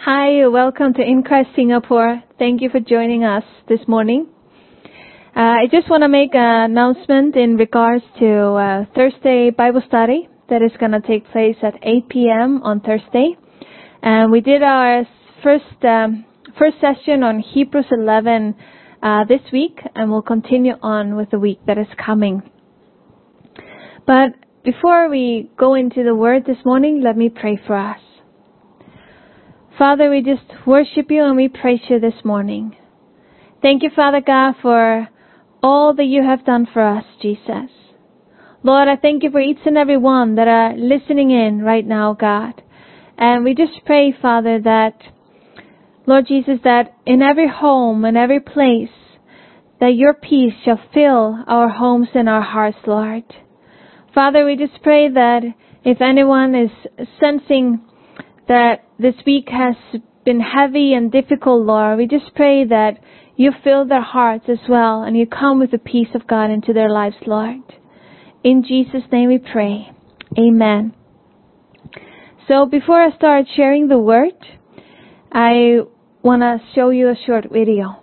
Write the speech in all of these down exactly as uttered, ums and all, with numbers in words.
Hi, welcome to In Christ Singapore. Thank you for joining us this morning. Uh, I just want to make an announcement in regards to uh, Thursday Bible study that is going to take place at eight p.m. on Thursday. And we did our first um, first session on Hebrews eleven uh, this week, and we'll continue on with the week that is coming. But before we go into the Word this morning, let me pray for us. Father, we just worship you and we praise you this morning. Thank you, Father God, for all that you have done for us, Jesus. Lord, I thank you for each and every one that are listening in right now, God. And we just pray, Father, that, Lord Jesus, that in every home and every place, that your peace shall fill our homes and our hearts, Lord. Father, we just pray that if anyone is sensing that this week has been heavy and difficult, Lord, we just pray that you fill their hearts as well and you come with the peace of God into their lives, Lord. In Jesus' name we pray. Amen. So before I start sharing the word, I want to show you a short video.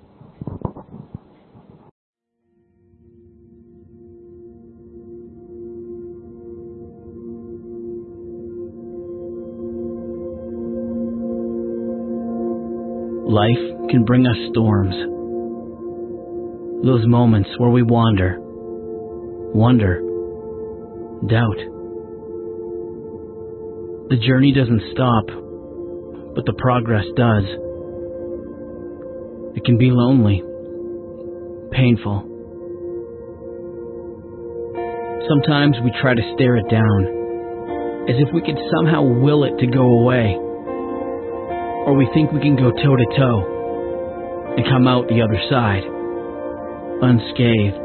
Life can bring us storms. Those moments where we wander, wonder, doubt. The journey doesn't stop, but the progress does. It can be lonely, painful. Sometimes we try to stare it down, as if we could somehow will it to go away. Or we think we can go toe-to-toe and come out the other side, unscathed.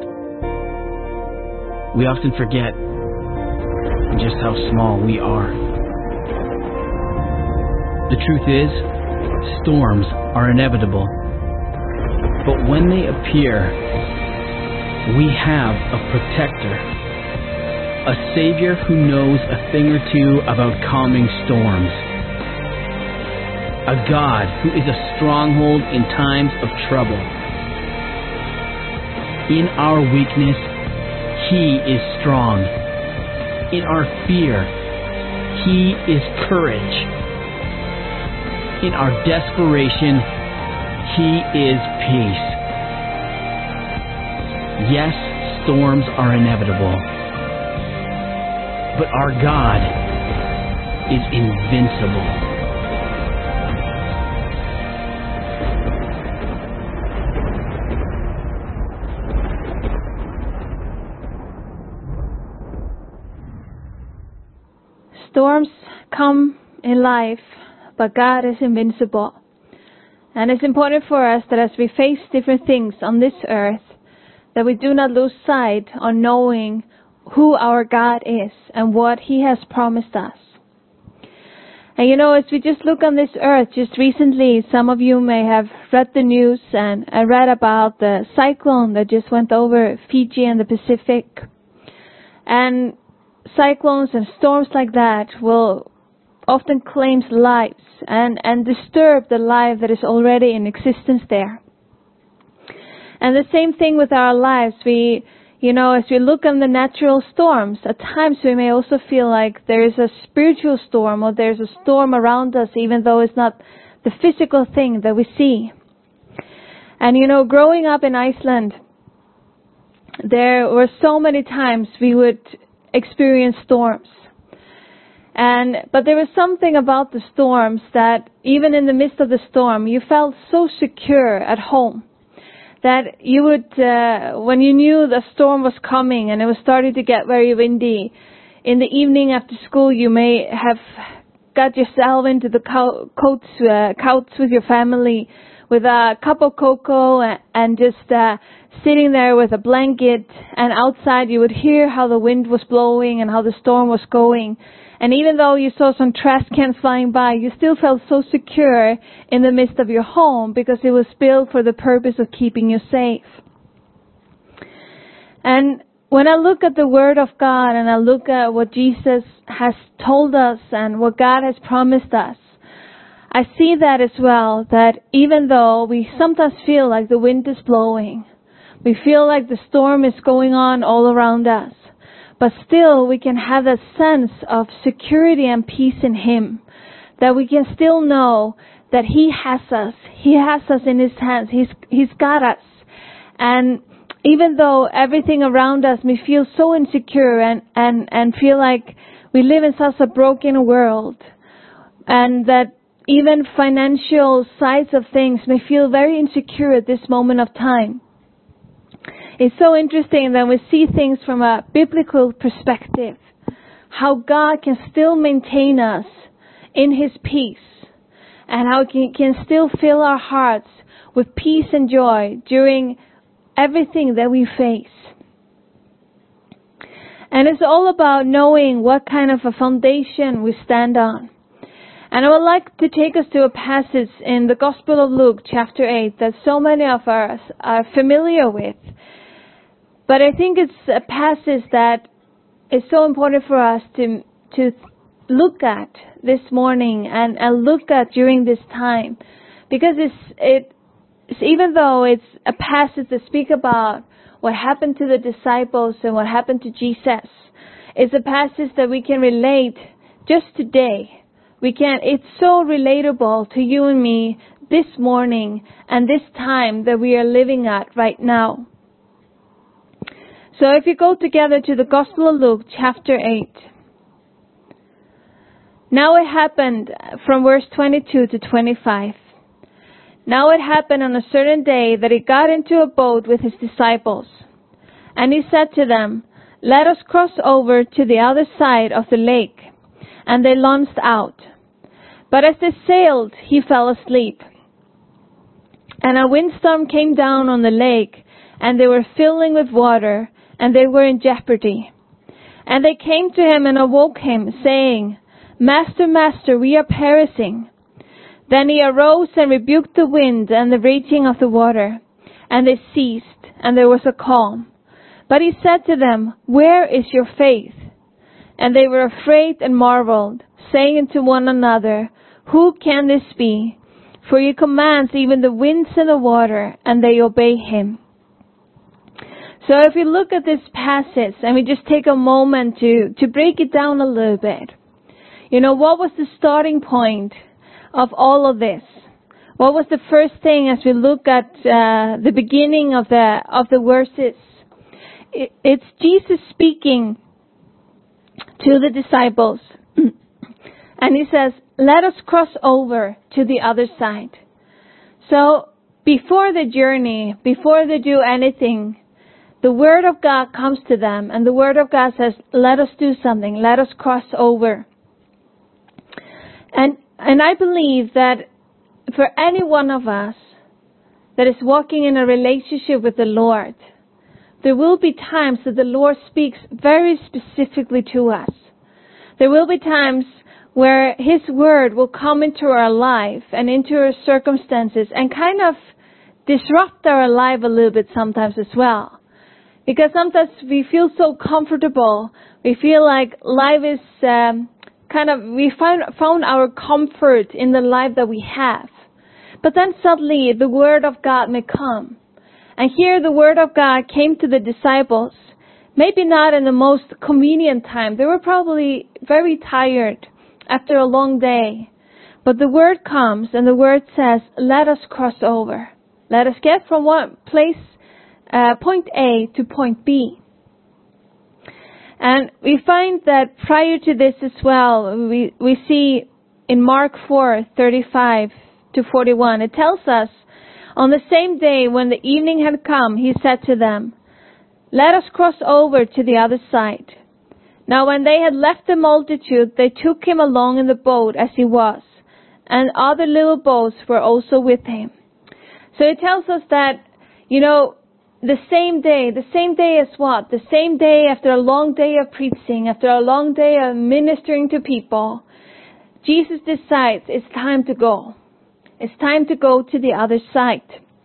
We often forget just how small we are. The truth is, storms are inevitable. But when they appear, we have a protector, a Savior who knows a thing or two about calming storms. A God who is a stronghold in times of trouble. In our weakness, He is strong. In our fear, He is courage. In our desperation, He is peace. Yes, storms are inevitable. But our God is invincible. Storms come in life, but God is invincible. And it's important for us that as we face different things on this earth, that we do not lose sight on knowing who our God is and what He has promised us. And you know, as we just look on this earth, just recently, some of you may have read the news and read about the cyclone that just went over Fiji and the Pacific. And cyclones and storms like that will often claim lives and, and disturb the life that is already in existence there. And the same thing with our lives. We, you know, as we look on the natural storms, at times we may also feel like there is a spiritual storm or there's a storm around us, even though it's not the physical thing that we see. And you know, growing up in Iceland, there were so many times we would experience storms. And but there was something about the storms that even in the midst of the storm, you felt so secure at home that you would, uh, when you knew the storm was coming and it was starting to get very windy, in the evening after school, you may have got yourself into the cou- coats, uh, couch with your family with a cup of cocoa and, and just uh, sitting there with a blanket, and outside you would hear how the wind was blowing and how the storm was going. And even though you saw some trash cans flying by, you still felt so secure in the midst of your home because it was built for the purpose of keeping you safe. And when I look at the Word of God and I look at what Jesus has told us and what God has promised us, I see that as well, that even though we sometimes feel like the wind is blowing, we feel like the storm is going on all around us, but still we can have that sense of security and peace in Him, that we can still know that He has us. He has us in His hands. He's, He's got us. And even though everything around us may feel so insecure and, and, and feel like we live in such a broken world, and that even financial sides of things may feel very insecure at this moment of time, it's so interesting that we see things from a biblical perspective, how God can still maintain us in His peace, and how He can still fill our hearts with peace and joy during everything that we face. And it's all about knowing what kind of a foundation we stand on. And I would like to take us to a passage in the Gospel of Luke, chapter eight, that so many of us are familiar with. But I think it's a passage that is so important for us to to look at this morning and, and look at during this time. Because it's, it, it's even though it's a passage that speaks about what happened to the disciples and what happened to Jesus, it's a passage that we can relate just today. We can, it's so relatable to you and me this morning and this time that we are living at right now. So if you go together to the Gospel of Luke, chapter eight. Now it happened from verse twenty-two to twenty-five. Now it happened on a certain day that He got into a boat with His disciples. And He said to them, "Let us cross over to the other side of the lake." And they launched out. But as they sailed, He fell asleep. And a windstorm came down on the lake, and they were filling with water, and they were in jeopardy. And they came to Him and awoke Him, saying, "Master, Master, we are perishing." Then He arose and rebuked the wind and the raging of the water, and they ceased, and there was a calm. But He said to them, "Where is your faith?" And they were afraid and marveled, saying to one another, "Who can this be? For He commands even the winds and the water, and they obey Him." So if we look at this passage and we just take a moment to, to break it down a little bit. You know, what was the starting point of all of this? What was the first thing as we look at uh, the beginning of the of the verses? It, it's Jesus speaking to the disciples. And He says, "Let us cross over to the other side." So before the journey, before they do anything, the Word of God comes to them, and the Word of God says, "Let us do something. Let us cross over." And and I believe that for any one of us that is walking in a relationship with the Lord, there will be times that the Lord speaks very specifically to us. There will be times where His Word will come into our life and into our circumstances and kind of disrupt our life a little bit sometimes as well. Because sometimes we feel so comfortable. We feel like life is um, kind of, we find, found our comfort in the life that we have. But then suddenly the Word of God may come. And here the Word of God came to the disciples, maybe not in the most convenient time. They were probably very tired after a long day. But the Word comes and the Word says, "Let us cross over. Let us get from one place, uh, point A to point B." And we find that prior to this as well, we, we see in Mark four, thirty-five to forty-one, it tells us, "On the same day when the evening had come, He said to them, 'Let us cross over to the other side.' Now when they had left the multitude, they took Him along in the boat as He was, and other little boats were also with Him." So it tells us that, you know, the same day, the same day as what? The same day after a long day of preaching, after a long day of ministering to people, Jesus decides it's time to go. It's time to go to the other side.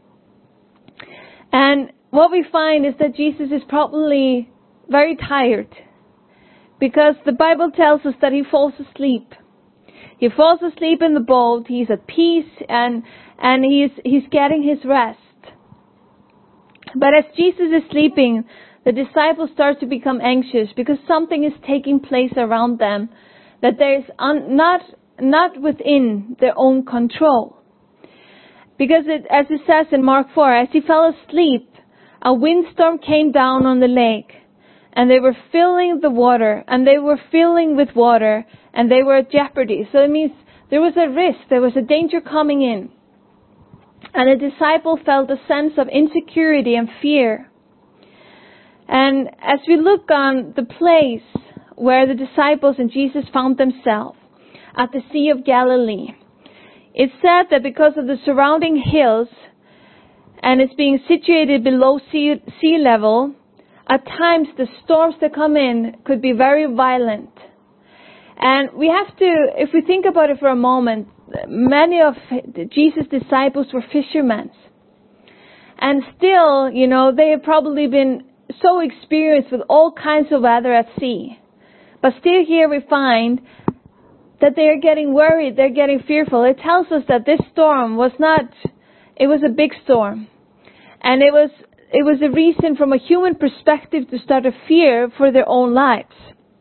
And what we find is that Jesus is probably very tired, because the Bible tells us that He falls asleep. He falls asleep in the boat. He's at peace, and and he's he's getting his rest. But as Jesus is sleeping, the disciples start to become anxious because something is taking place around them that there is un, not not within their own control. Because it, as it says in Mark four, as he fell asleep, a windstorm came down on the lake, and they were filling the water, and they were filling with water, and they were at jeopardy. So it means there was a risk, there was a danger coming in. And the disciple felt a sense of insecurity and fear. And as we look on the place where the disciples and Jesus found themselves, at the Sea of Galilee, it's said that because of the surrounding hills, and it's being situated below sea, sea level, at times the storms that come in could be very violent. And we have to, if we think about it for a moment, many of Jesus' disciples were fishermen. And still, you know, they have probably been so experienced with all kinds of weather at sea. But still here we find that they are getting worried, they're getting fearful. It tells us that this storm was not, it was a big storm. And it was, it was a reason from a human perspective to start a fear for their own lives.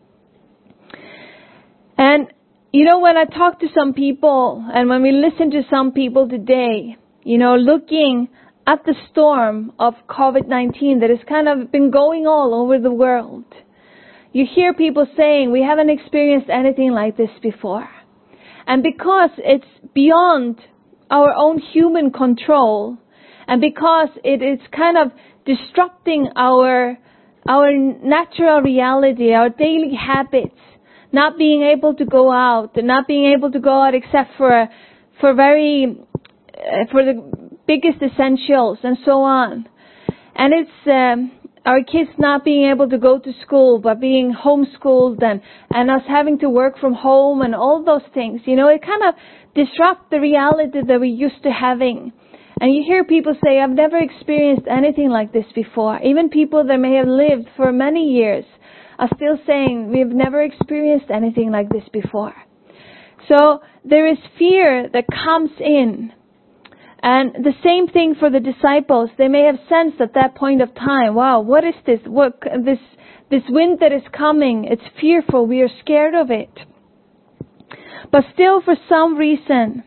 And, you know, when I talk to some people, and when we listen to some people today, you know, looking at the storm of covid nineteen that has kind of been going all over the world, you hear people saying, we haven't experienced anything like this before. And because it's beyond our own human control, and because it is kind of disrupting our, our natural reality, our daily habits, not being able to go out, and not being able to go out except for, for very, uh, for the biggest essentials and so on. And it's, um, our kids not being able to go to school, but being homeschooled, and, and us having to work from home and all those things. You know, it kind of disrupts the reality that we're used to having. And you hear people say, I've never experienced anything like this before. Even people that may have lived for many years are still saying, we've never experienced anything like this before. So there is fear that comes in. And the same thing for the disciples. They may have sensed at that point of time, wow, what is this? What, this, this wind that is coming, it's fearful. We are scared of it. But still, for some reason,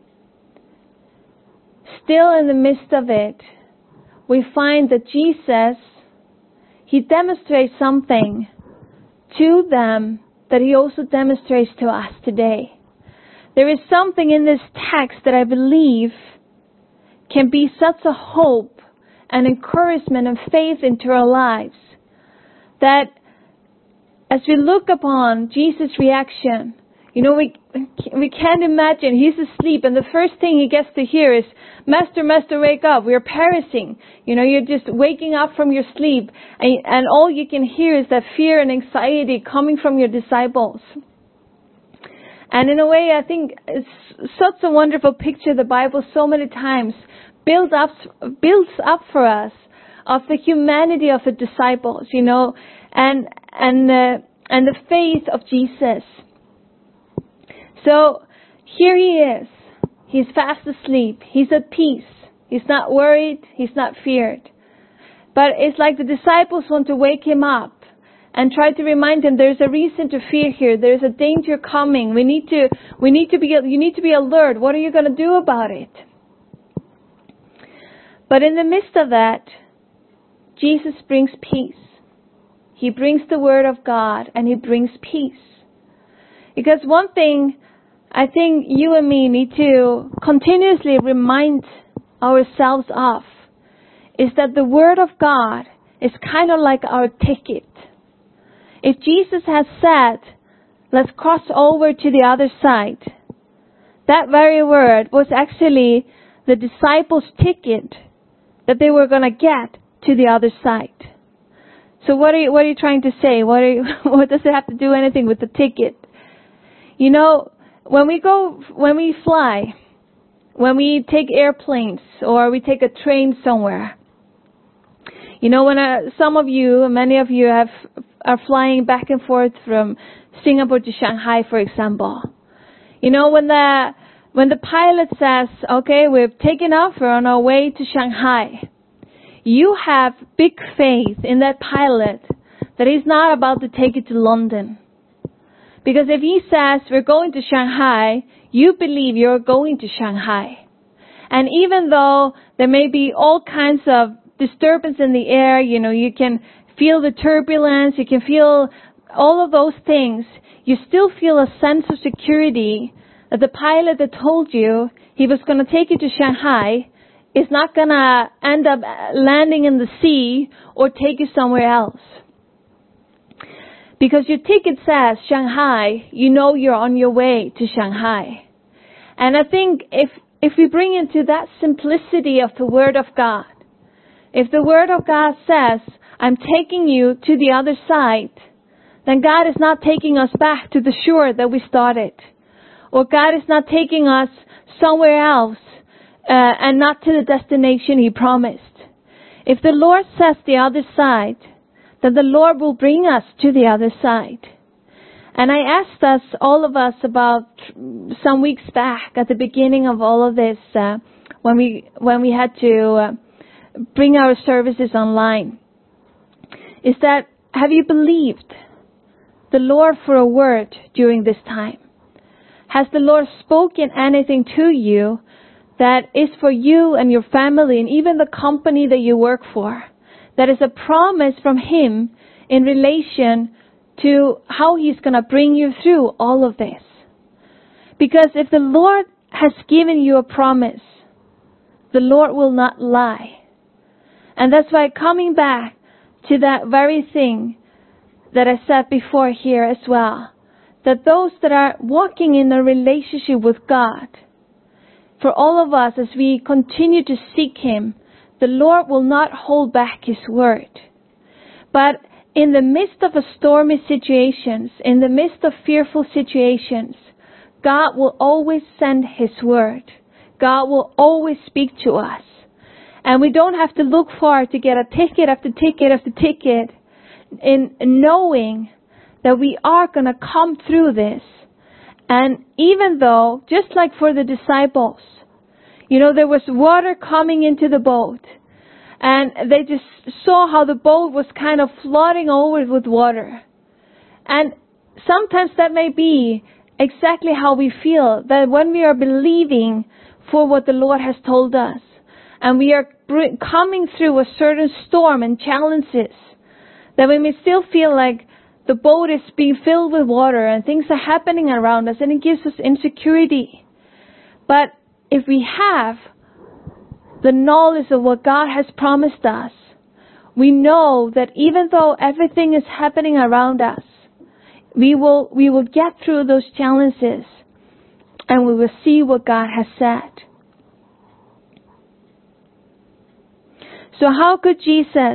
still in the midst of it, we find that Jesus, He demonstrates something to them that He also demonstrates to us today. There is something in this text that I believe can be such a hope and encouragement and faith into our lives, that as we look upon Jesus' reaction, you know, we we can't imagine. He's asleep, and the first thing he gets to hear is, Master, Master, wake up. We are perishing. You know, you're just waking up from your sleep, and, and all you can hear is that fear and anxiety coming from your disciples. And in a way, I think it's such a wonderful picture the Bible so many times builds up, builds up for us of the humanity of the disciples, you know, and and uh, and the faith of Jesus. So here he is. He's fast asleep. He's at peace. He's not worried. He's not feared. But it's like the disciples want to wake him up and try to remind him there's a reason to fear here. There's a danger coming. We need to, we need to be, you need to be alert. What are you going to do about it? But in the midst of that, Jesus brings peace. He brings the word of God, and he brings peace. Because one thing I think you and me need to continuously remind ourselves of is that the word of God is kind of like our ticket. If Jesus has said, let's cross over to the other side, that very word was actually the disciples' ticket that they were going to get to the other side. So what are you, what are you trying to say? What are you, what does it have to do anything with the ticket? You know, when we go, when we fly, when we take airplanes or we take a train somewhere, you know, when uh, some of you, many of you have are flying back and forth from Singapore to Shanghai, for example, You know, when the when the pilot says, okay, we've taken off, we're on our way to Shanghai, you have big faith in that pilot that he's not about to take you to London. Because if he says, we're going to Shanghai, you believe you're going to Shanghai. And even though there may be all kinds of disturbance in the air, you know, you can feel the turbulence, you can feel all of those things, you still feel a sense of security that the pilot that told you he was going to take you to Shanghai is not going to end up landing in the sea or take you somewhere else. Because your ticket says Shanghai, you know you're on your way to Shanghai. And I think if if we bring into that simplicity of the Word of God, if the Word of God says, I'm taking you to the other side, then God is not taking us back to the shore that we started. Or God is not taking us somewhere else uh, and not to the destination He promised. If the Lord says the other side, then the Lord will bring us to the other side. And I asked us, all of us, about some weeks back at the beginning of all of this, uh, when we when we had to uh, bring our services online, is that, have you believed the Lord for a word during this time? Has the Lord spoken anything to you that is for you and your family and even the company that you work for? That is a promise from Him in relation to how He's going to bring you through all of this. Because if the Lord has given you a promise, the Lord will not lie. And that's why, coming back to that very thing that I said before here as well, that those that are walking in a relationship with God, for all of us, as we continue to seek Him, the Lord will not hold back His word. But in the midst of a stormy situations, in the midst of fearful situations, God will always send His word. God will always speak to us. And we don't have to look far to get a ticket after ticket after ticket, in knowing that we are going to come through this. And even though, just like for the disciples, you know, there was water coming into the boat, and they just saw how the boat was kind of flooding over with water. And sometimes that may be exactly how we feel, that when we are believing for what the Lord has told us, and we are coming through a certain storm and challenges, that we may still feel like the boat is being filled with water and things are happening around us, and it gives us insecurity. But if we have the knowledge of what God has promised us, we know that even though everything is happening around us, we will we will get through those challenges and we will see what God has said. So how could Jesus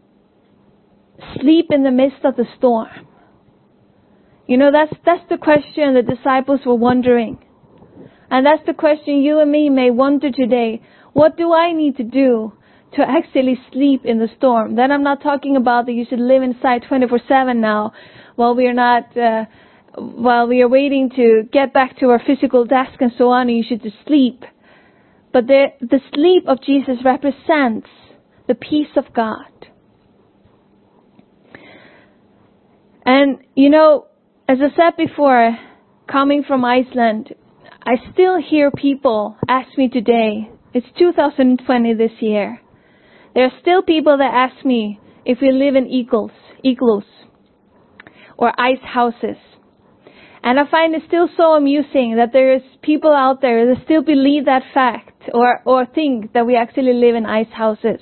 sleep in the midst of the storm? You know, that's that's the question the disciples were wondering. And that's the question you and me may wonder today. What do I need to do to actually sleep in the storm? Then I'm not talking about that you should live inside twenty-four seven now while we are not, uh, while we are waiting to get back to our physical desk and so on, and you should just sleep. But the, the sleep of Jesus represents the peace of God. And, you know, as I said before, coming from Iceland, I still hear people ask me today, it's two thousand twenty this year, there are still people that ask me if we live in igloos, igloos or ice houses. And I find it still so amusing that there is people out there that still believe that fact or, or think that we actually live in ice houses.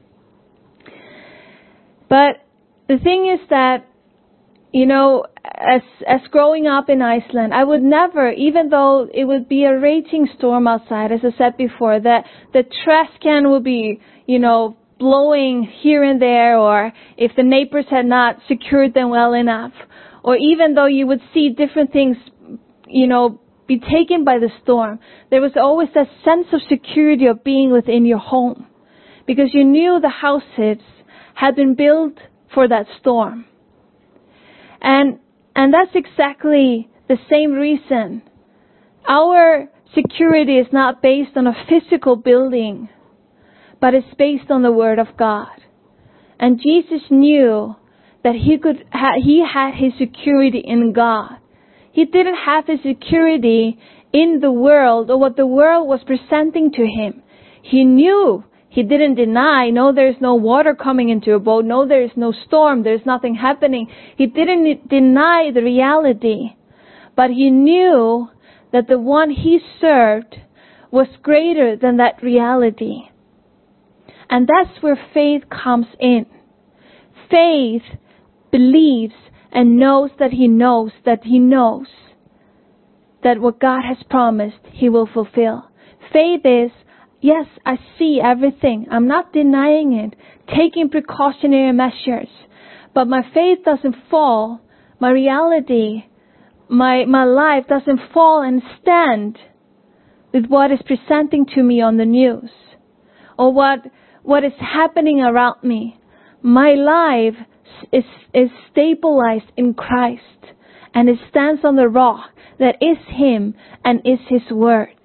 But the thing is that, you know, as as growing up in Iceland, I would never, even though it would be a raging storm outside, as I said before, that the trash can would be, you know, blowing here and there, or if the neighbors had not secured them well enough, or even though you would see different things, you know, be taken by the storm, there was always that sense of security of being within your home, because you knew the houses had been built for that storm. And and that's exactly the same reason our security is not based on a physical building, but it's based on the Word of God. And Jesus knew that he could ha- he had his security in God. He didn't have his security in the world or what the world was presenting to him. He knew, he didn't deny, no, there's no water coming into a boat, no, there's no storm, there's nothing happening. He didn't deny the reality, but he knew that the one he served was greater than that reality. And that's where faith comes in. Faith believes and knows that he knows that he knows that what God has promised he will fulfill. Faith is, yes, I see everything. I'm not denying it, taking precautionary measures. But my faith doesn't fall. My reality, my, my life doesn't fall and stand with what is presenting to me on the news or what, what is happening around me. My life is, is stabilized in Christ, and it stands on the rock that is Him and is His Word.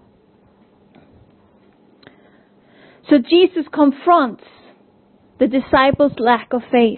So Jesus confronts the disciples' lack of faith.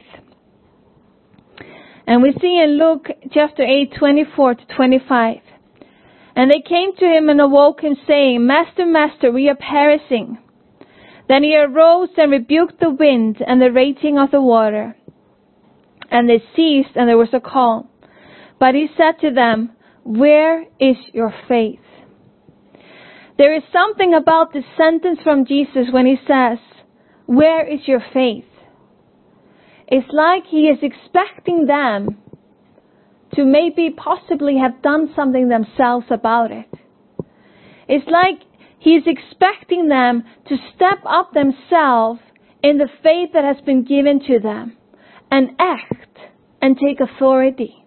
And we see in Luke chapter eight, twenty-four to twenty-five. And they came to him and awoke him, saying, Master, Master, we are perishing. Then he arose and rebuked the wind and the raging of the water. And they ceased, and there was a calm. But he said to them, Where is your faith? There is something about this sentence from Jesus when he says, Where is your faith? It's like he is expecting them to maybe possibly have done something themselves about it. It's like he's expecting them to step up themselves in the faith that has been given to them and act and take authority.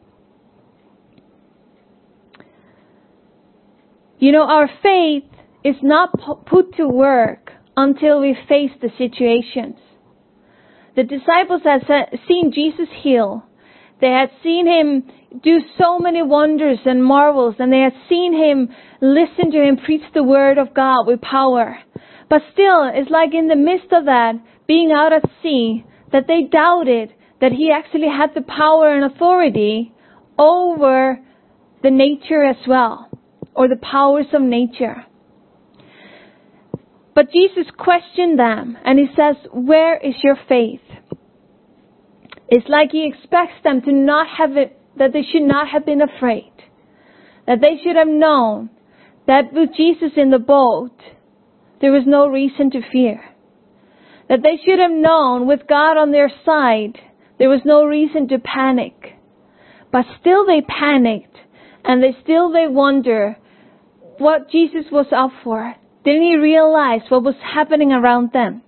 You know, our faith is not put to work until we face the situations. The disciples had seen Jesus heal. They had seen him do so many wonders and marvels, and they had seen him listen to him preach the word of God with power. But still, it's like in the midst of that, being out at sea, that they doubted that he actually had the power and authority over the nature as well, or the powers of nature. But Jesus questioned them, and he says, Where is your faith? It's like he expects them to not have it, that they should not have been afraid. That they should have known that with Jesus in the boat, there was no reason to fear. That they should have known with God on their side, there was no reason to panic. But still they panicked, and they still they wonder what Jesus was up for. Didn't he realize what was happening around them?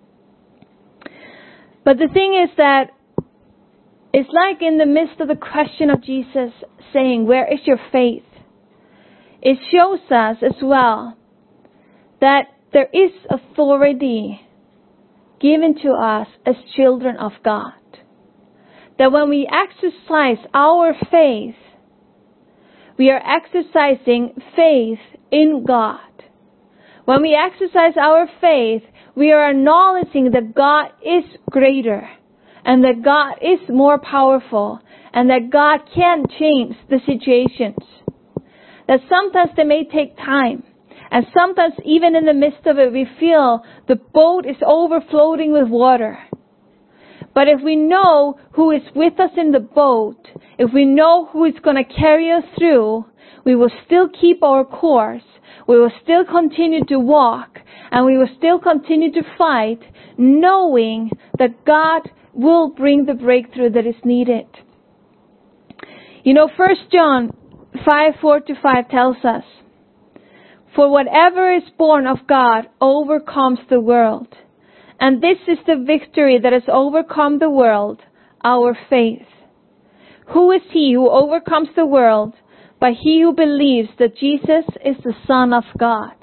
But the thing is that it's like in the midst of the question of Jesus saying, Where is your faith? It shows us as well that there is authority given to us as children of God. That when we exercise our faith, we are exercising faith in God. When we exercise our faith, we are acknowledging that God is greater and that God is more powerful and that God can change the situations. That sometimes they may take time, and sometimes even in the midst of it we feel the boat is overflowing with water. But if we know who is with us in the boat, if we know who is going to carry us through, we will still keep our course. We will still continue to walk, and we will still continue to fight, knowing that God will bring the breakthrough that is needed. You know, First John five, four to five tells us, For whatever is born of God overcomes the world. And this is the victory that has overcome the world, our faith. Who is he who overcomes the world? But he who believes that Jesus is the Son of God.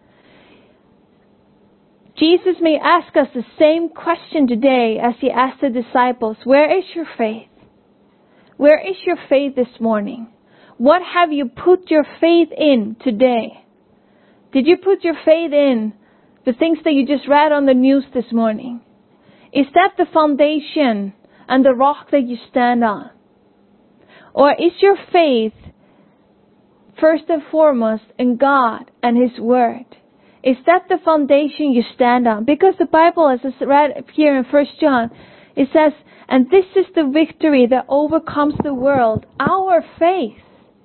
Jesus may ask us the same question today as he asked the disciples. Where is your faith? Where is your faith this morning? What have you put your faith in today? Did you put your faith in the things that you just read on the news this morning? Is that the foundation and the rock that you stand on? Or is your faith first and foremost in God and His Word? Is that the foundation you stand on? Because the Bible, as it's read here in First John, it says, and this is the victory that overcomes the world, our faith.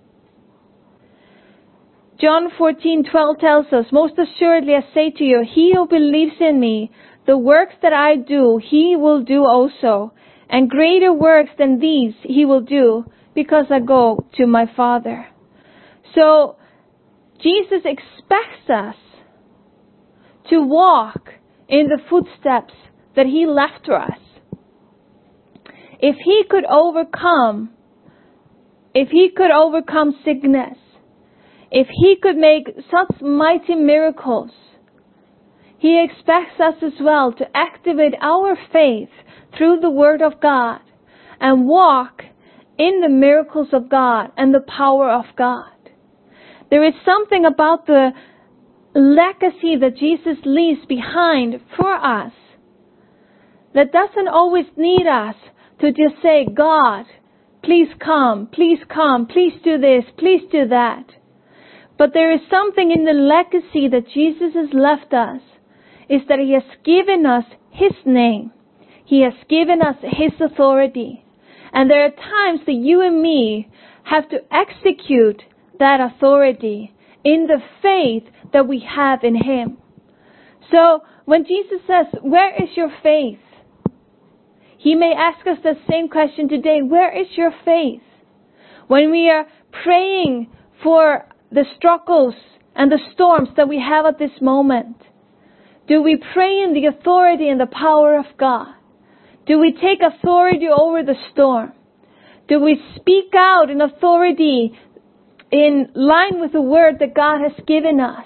John fourteen twelve tells us, most assuredly I say to you, he who believes in me, the works that I do, he will do also. And greater works than these he will do, because I go to my Father. So, Jesus expects us to walk in the footsteps that He left for us. If He could overcome, if He could overcome sickness, if He could make such mighty miracles, He expects us as well to activate our faith through the Word of God and walk in the miracles of God and the power of God. There is something about the legacy that Jesus leaves behind for us that doesn't always need us to just say, God, please come, please come, please do this, please do that. But there is something in the legacy that Jesus has left us, is that He has given us His name. He has given us His authority. And there are times that you and me have to execute that authority in the faith that we have in Him. So when Jesus says, where is your faith? He may ask us the same question today. Where is your faith? When we are praying for the struggles and the storms that we have at this moment, do we pray in the authority and the power of God? Do we take authority over the storm? Do we speak out in authority in line with the word that God has given us?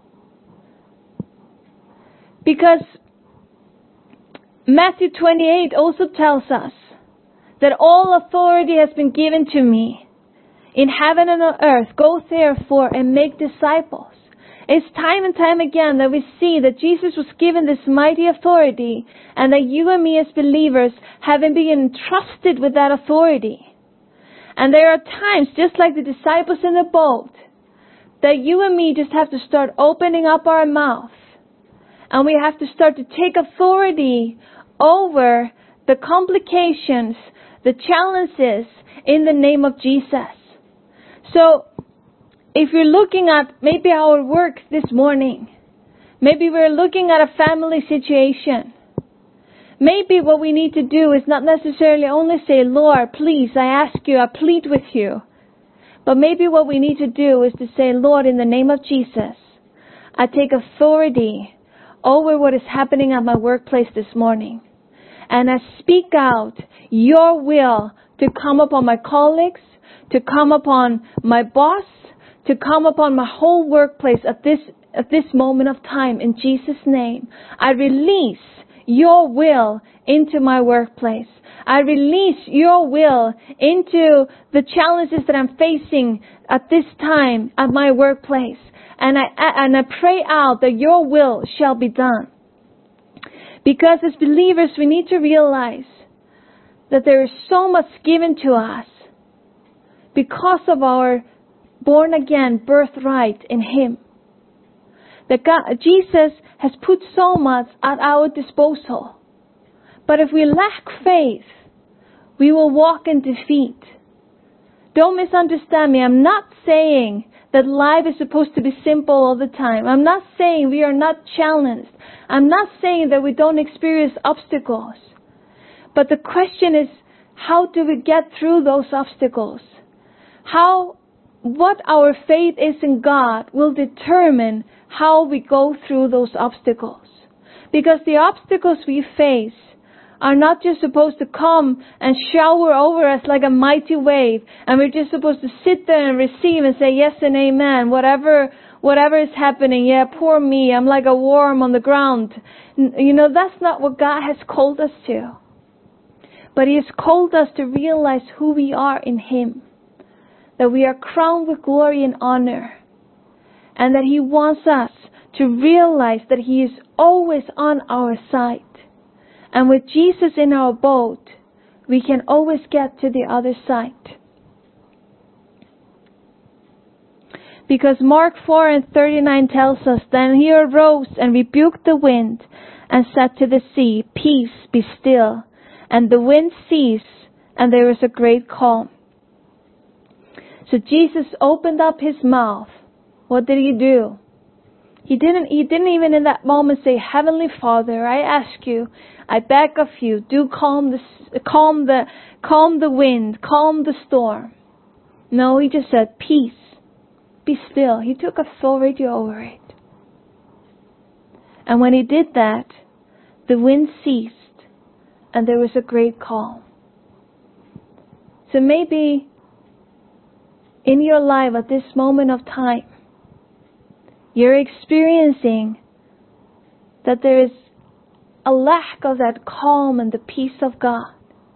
Because Matthew twenty-eight also tells us that all authority has been given to me in heaven and on earth. Go therefore and make disciples. It's time and time again that we see that Jesus was given this mighty authority, and that you and me as believers haven't been entrusted with that authority. And there are times, just like the disciples in the boat, that you and me just have to start opening up our mouth. And we have to start to take authority over the complications, the challenges in the name of Jesus. So, if you're looking at maybe our work this morning, maybe we're looking at a family situation, maybe what we need to do is not necessarily only say, Lord, please, I ask you, I plead with you. But maybe what we need to do is to say, Lord, in the name of Jesus, I take authority over what is happening at my workplace this morning. And I speak out your will to come upon my colleagues, to come upon my boss, to come upon my whole workplace at this at this moment of time. In Jesus' name, I release your will into my workplace. I release your will into the challenges that I'm facing at this time at my workplace. And I and I pray out that your will shall be done. Because as believers, we need to realize that there is so much given to us because of our born again birthright in Him. That God, Jesus has put so much at our disposal. But if we lack faith, we will walk in defeat. Don't misunderstand me. I'm not saying that life is supposed to be simple all the time. I'm not saying we are not challenged. I'm not saying that we don't experience obstacles. But the question is, how do we get through those obstacles? How, what our faith is in God will determine how we go through those obstacles. Because the obstacles we face are not just supposed to come and shower over us like a mighty wave, and we're just supposed to sit there and receive and say yes and amen. Whatever, whatever is happening, yeah, poor me, I'm like a worm on the ground. You know, that's not what God has called us to. But He has called us to realize who we are in Him. that we are crowned with glory and honor, and that He wants us to realize that He is always on our side. And with Jesus in our boat, we can always get to the other side. Because Mark four and thirty-nine tells us, Then He arose and rebuked the wind and said to the sea, Peace, be still. And the wind ceased, and there was a great calm. So Jesus opened up His mouth. What did He do? He didn't, he didn't even in that moment say, Heavenly Father, I ask you, I beg of you, do calm the, calm the, calm the wind, calm the storm. No, He just said, Peace, be still. He took authority over it. And when He did that, the wind ceased and there was a great calm. So maybe in your life at this moment of time, you're experiencing that there is a lack of that calm and the peace of God.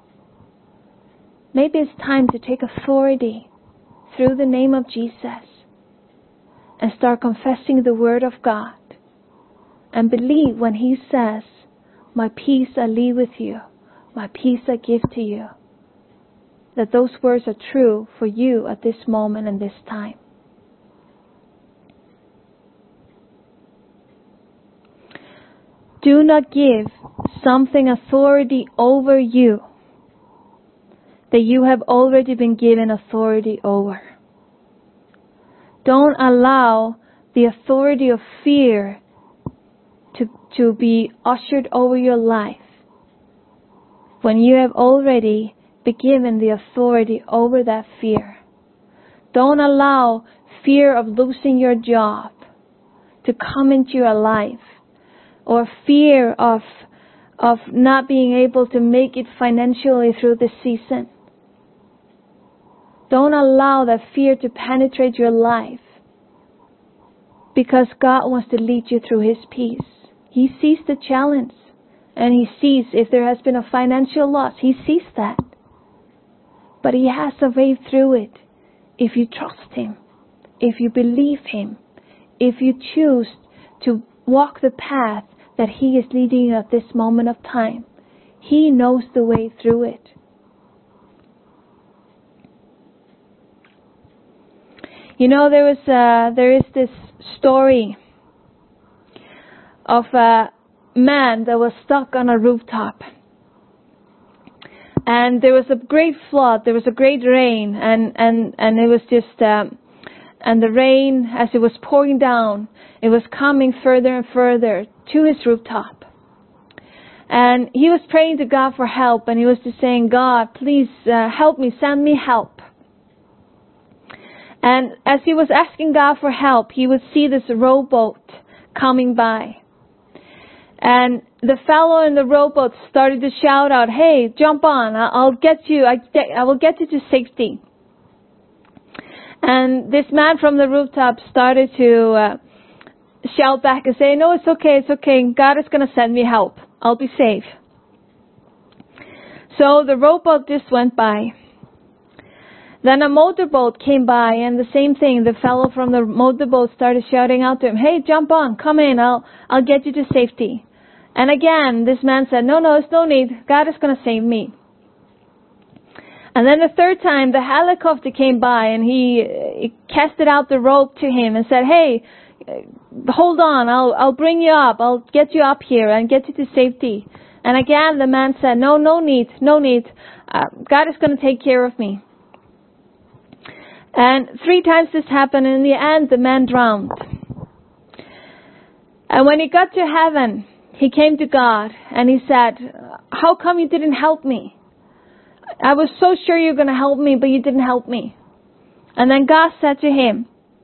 Maybe it's time to take authority through the name of Jesus and start confessing the Word of God. And believe when He says, My peace I leave with you, my peace I give to you, that those words are true for you at this moment and this time. Do not give something authority over you that you have already been given authority over. Don't allow the authority of fear to, to be ushered over your life when you have already been given the authority over that fear. Don't allow fear of losing your job to come into your life, or fear of, of not being able to make it financially through this season. Don't allow that fear to penetrate your life, because God wants to lead you through His peace. He sees the challenge, and He sees if there has been a financial loss. He sees that. But He has a way through it if you trust Him, if you believe Him, if you choose to walk the path that He is leading you at this moment of time. He knows the way through it. You know, there was uh, there is this story of a man that was stuck on a rooftop. And there was a great flood, there was a great rain, and, and, and it was just, um, and the rain, as it was pouring down, it was coming further and further to his rooftop. And he was praying to God for help, and he was just saying, God, please uh, help me, send me help. And as he was asking God for help, he would see this rowboat coming by. And the fellow in the rowboat started to shout out, hey, jump on, I'll get you, I, I will get you to safety. And this man from the rooftop started to uh, shout back and say, no, it's okay, it's okay, God is going to send me help, I'll be safe. So the rowboat just went by. Then a motorboat came by, and the same thing, the fellow from the motorboat started shouting out to him, hey, jump on, come in, I'll, I'll get you to safety. And again, this man said, no, no, it's no need. God is going to save me. And then the third time, the helicopter came by, and he, he casted out the rope to him and said, hey, hold on, I'll, I'll bring you up. I'll get you up here and get you to safety. And again, the man said, no, no need, no need. Uh, God is going to take care of me. And three times this happened, and in the end, the man drowned. And when he got to heaven, he came to God and he said, how come you didn't help me? I was so sure you were going to help me, but you didn't help me. And then God said to him,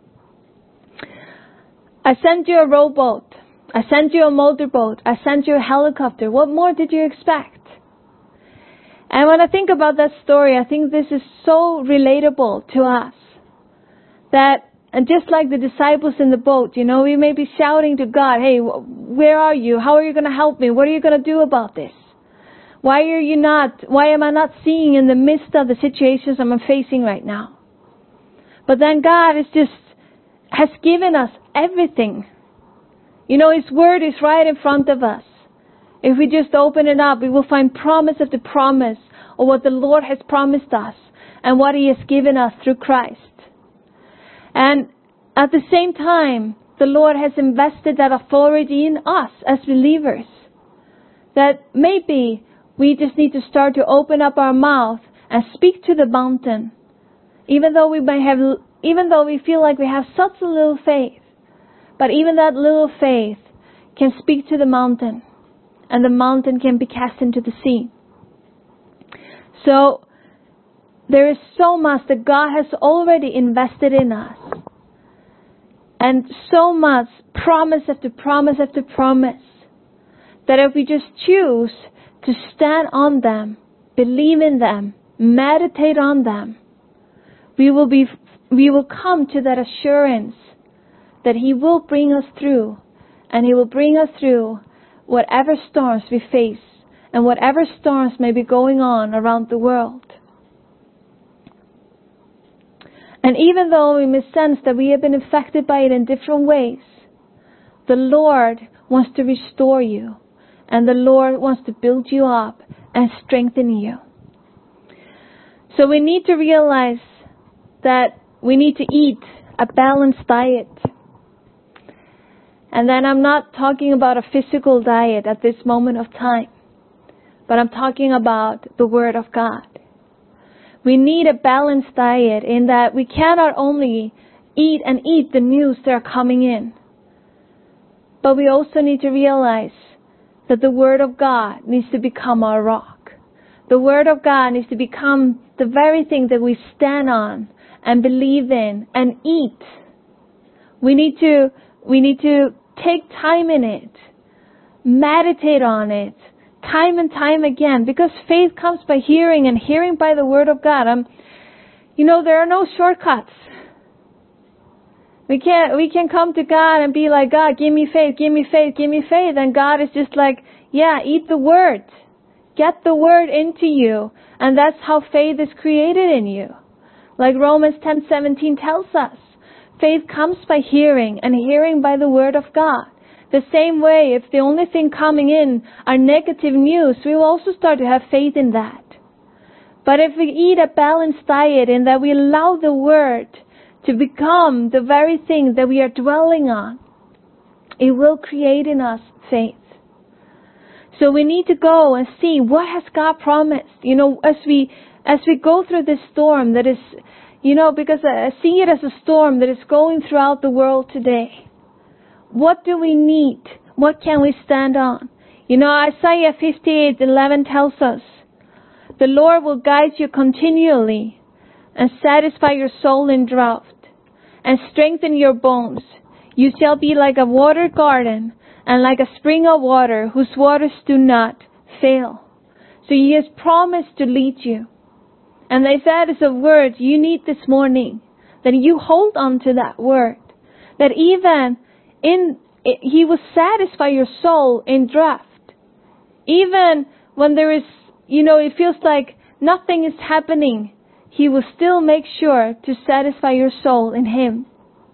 I sent you a rowboat. I sent you a motorboat. I sent you a helicopter. What more did you expect? And when I think about that story, I think this is so relatable to us. That, and just like the disciples in the boat, you know, we may be shouting to God, hey, where are you? How are you going to help me? What are you going to do about this? Why are you not, why am I not seeing in the midst of the situations I'm facing right now? But then God is just, has given us everything. You know, His Word is right in front of us. If we just open it up, we will find promise after promise of what the Lord has promised us and what He has given us through Christ. And at the same time, the Lord has invested that authority in us as believers. That maybe we just need to start to open up our mouth and speak to the mountain. Even though we may have, even though we feel like we have such a little faith. But even that little faith can speak to the mountain. And the mountain can be cast into the sea. So, there is so much that God has already invested in us. And so much promise after promise after promise. That if we just choose to stand on them, believe in them, meditate on them, we will be, we will come to that assurance that He will bring us through. And He will bring us through whatever storms we face and whatever storms may be going on around the world. And even though we may sense that we have been affected by it in different ways, the Lord wants to restore you. And the Lord wants to build you up and strengthen you. So we need to realize that we need to eat a balanced diet. And then I'm not talking about a physical diet at this moment of time. But I'm talking about the Word of God. We need a balanced diet in that we cannot only eat and eat the news that are coming in. But we also need to realize that the Word of God needs to become our rock. The Word of God needs to become the very thing that we stand on and believe in and eat. We need to, we need to take time in it. Meditate on it. Time and time again. Because faith comes by hearing and hearing by the Word of God. Um, you know, there are no shortcuts. We can't, we can come to God and be like, God, give me faith, give me faith, give me faith. And God is just like, yeah, eat the Word. Get the Word into you. And that's how faith is created in you. Like Romans ten seventeen tells us. Faith comes by hearing and hearing by the Word of God. The same way, if the only thing coming in are negative news, we will also start to have faith in that. But if we eat a balanced diet in that we allow the Word to become the very thing that we are dwelling on, it will create in us faith. So we need to go and see what has God promised. You know, as we as we go through this storm that is, you know, because I see it as a storm that is going throughout the world today. What do we need? What can we stand on? You know, Isaiah fifty-eight eleven tells us, the Lord will guide you continually and satisfy your soul in drought and strengthen your bones. You shall be like a watered garden and like a spring of water whose waters do not fail. So He has promised to lead you. And if that is a word you need this morning, then you hold on to that word. That even in it, He will satisfy your soul in drought. Even when there is, you know, it feels like nothing is happening, He will still make sure to satisfy your soul in Him.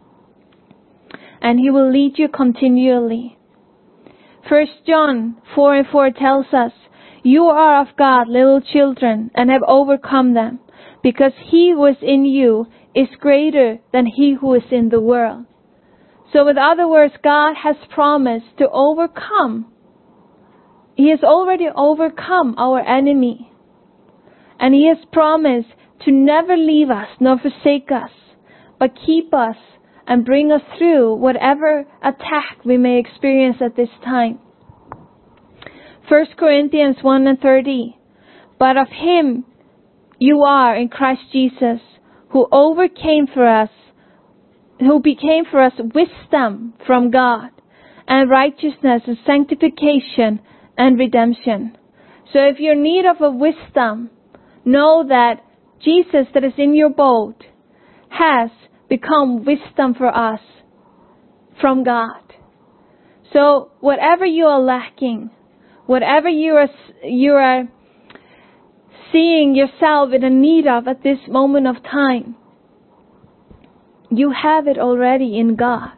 And He will lead you continually. First John four and four tells us, you are of God, little children, and have overcome them, because He who is in you is greater than he who is in the world. So with other words, God has promised to overcome. He has already overcome our enemy. And He has promised to never leave us nor forsake us, but keep us and bring us through whatever attack we may experience at this time. First Corinthians one and thirty. But of Him you are in Christ Jesus, who overcame for us, who became for us wisdom from God, and righteousness and sanctification and redemption. So if you're in need of a wisdom, know that Jesus that is in your boat has become wisdom for us from God. So whatever you are lacking, whatever you are, you are seeing yourself in a need of at this moment of time, you have it already in God.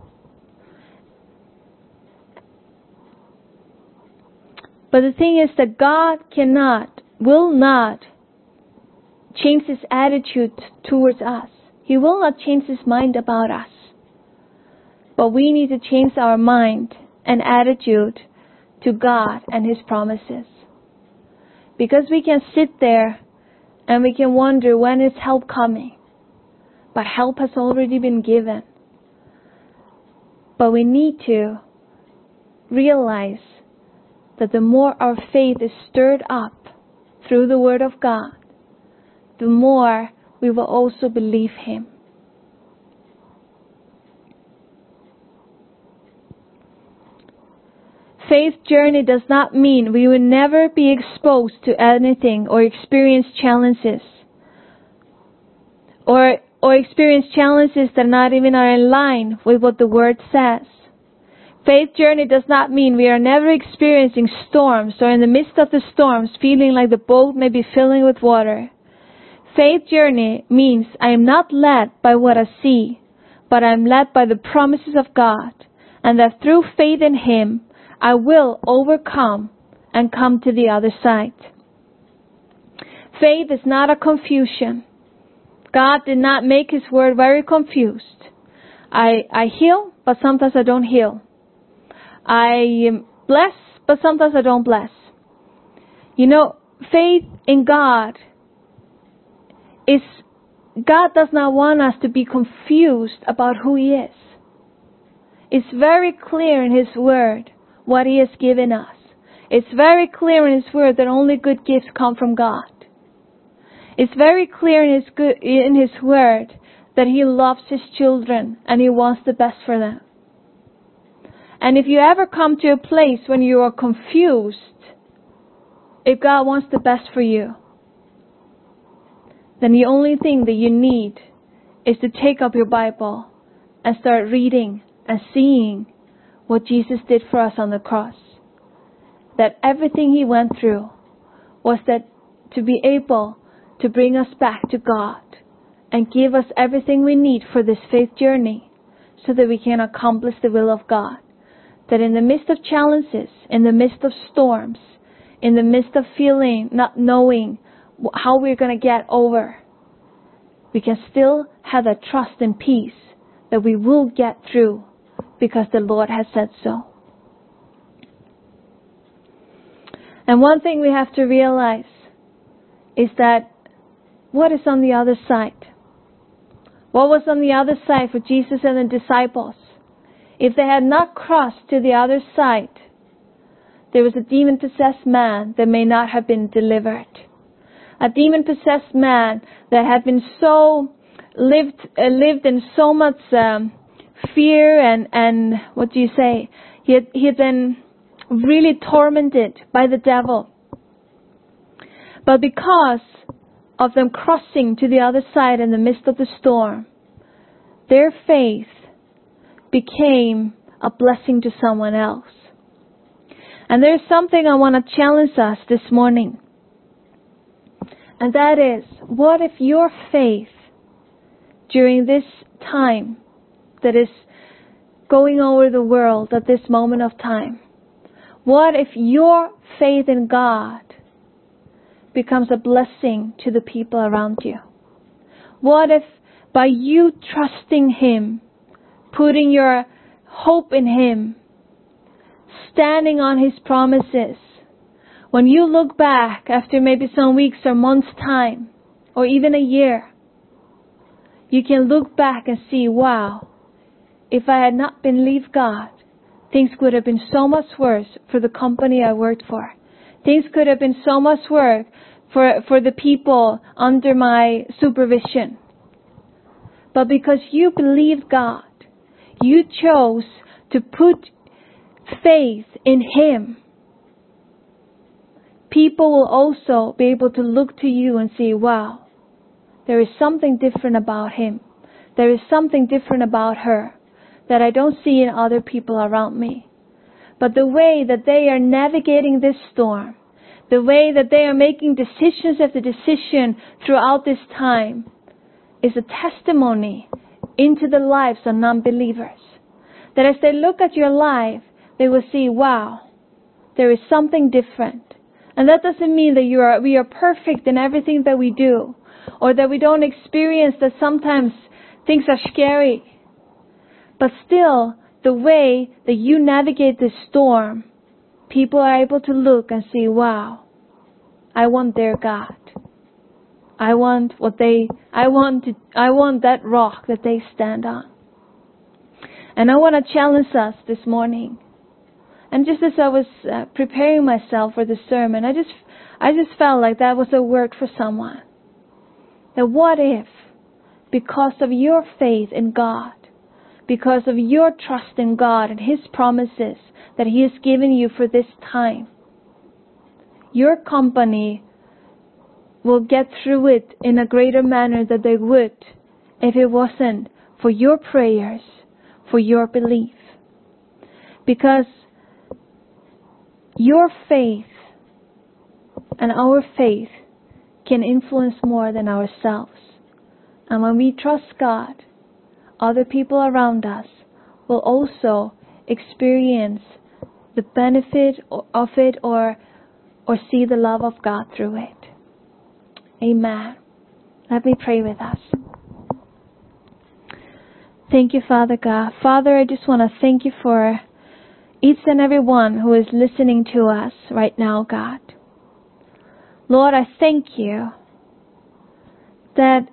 But the thing is that God cannot, will not change His attitude towards us. He will not change His mind about us. But we need to change our mind and attitude to God and His promises. Because we can sit there and we can wonder, when is help coming? But help has already been given. But we need to realize that the more our faith is stirred up through the Word of God, the more we will also believe Him. Faith journey does not mean we will never be exposed to anything or experience challenges. Or, or experience challenges that not even are in line with what the Word says. Faith journey does not mean we are never experiencing storms or in the midst of the storms feeling like the boat may be filling with water. Faith journey means I am not led by what I see, but I am led by the promises of God, and that through faith in Him, I will overcome and come to the other side. Faith is not a confusion. God did not make His word very confused. I, I heal, but sometimes I don't heal. I bless, but sometimes I don't bless. You know, faith in God is, God does not want us to be confused about who He is. It's very clear in His word what He has given us. It's very clear in His word that only good gifts come from God. It's very clear in His good, in His word that He loves His children and He wants the best for them. And if you ever come to a place when you are confused, if God wants the best for you, then the only thing that you need is to take up your Bible and start reading and seeing what Jesus did for us on the cross. That everything He went through was that to be able to bring us back to God and give us everything we need for this faith journey so that we can accomplish the will of God. That in the midst of challenges, in the midst of storms, in the midst of feeling, not knowing how we're going to get over, we can still have that trust and peace that we will get through because the Lord has said so. And one thing we have to realize is that what is on the other side? What was on the other side for Jesus and the disciples? If they had not crossed to the other side, there was a demon-possessed man that may not have been delivered. A demon-possessed man that had been so lived uh, lived in so much um, fear and and what do you say? He had he had been really tormented by the devil. But because of them crossing to the other side in the midst of the storm, their faith became a blessing to someone else. And there's something I want to challenge us this morning. And that is, what if your faith during this time that is going over the world at this moment of time, what if your faith in God becomes a blessing to the people around you? What if by you trusting Him, putting your hope in Him, standing on His promises, when you look back after maybe some weeks or months' time, or even a year, you can look back and see, wow, if I had not believed God, things could have been so much worse for the company I worked for. Things could have been so much worse for, for the people under my supervision. But because you believed God, you chose to put faith in Him, people will also be able to look to you and see, wow, there is something different about him. There is something different about her that I don't see in other people around me. But the way that they are navigating this storm, the way that they are making decisions after decision throughout this time, is a testimony into the lives of non-believers. That as they look at your life, they will see, wow, there is something different. And that doesn't mean that you are, we are perfect in everything that we do, or that we don't experience that sometimes things are scary. But still, the way that you navigate this storm, people are able to look and see, wow, I want their God. I want what they, I want to, I want that rock that they stand on. And I want to challenge us this morning. And just as I was uh, preparing myself for the sermon, I just, I just felt like that was a word for someone. That what if, because of your faith in God, because of your trust in God and His promises that He has given you for this time, your company will get through it in a greater manner than they would if it wasn't for your prayers, for your belief. Because your faith and our faith can influence more than ourselves. And when we trust God, other people around us will also experience the benefit of it or, or see the love of God through it. Amen. Let me pray with us. Thank you, Father God. Father, I just want to thank you for each and every one who is listening to us right now, God. Lord, I thank you that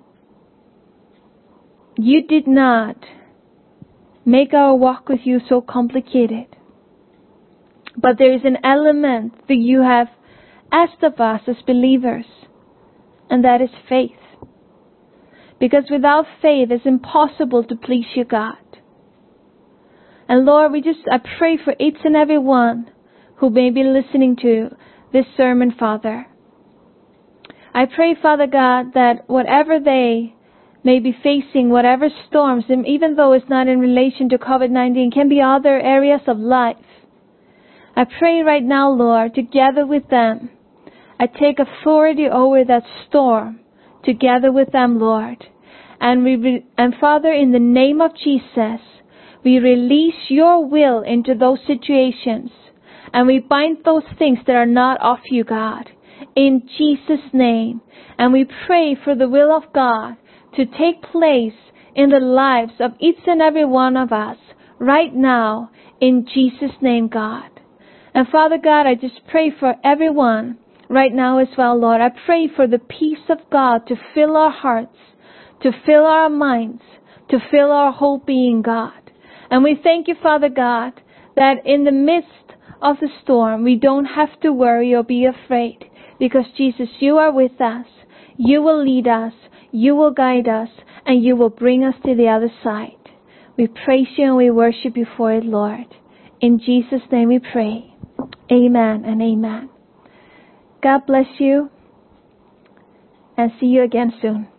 you did not make our walk with you so complicated. But there is an element that you have asked of us as believers, and that is faith. Because without faith, it's impossible to please you, God. And Lord, we just, I pray for each and every one who may be listening to this sermon, Father. I pray, Father God, that whatever they may be facing, whatever storms, and even though it's not in relation to covid nineteen, can be other areas of life. I pray right now, Lord, together with them, I take authority over that storm, together with them, Lord. And we, re- and Father, in the name of Jesus, we release your will into those situations. And we bind those things that are not of you, God, in Jesus' name. And we pray for the will of God to take place in the lives of each and every one of us right now, in Jesus' name, God. And Father God, I just pray for everyone right now as well, Lord. I pray for the peace of God to fill our hearts, to fill our minds, to fill our whole being, God. And we thank you, Father God, that in the midst of the storm, we don't have to worry or be afraid. Because Jesus, you are with us. You will lead us. You will guide us. And you will bring us to the other side. We praise you and we worship you for it, Lord. In Jesus' name we pray. Amen and amen. God bless you. And see you again soon.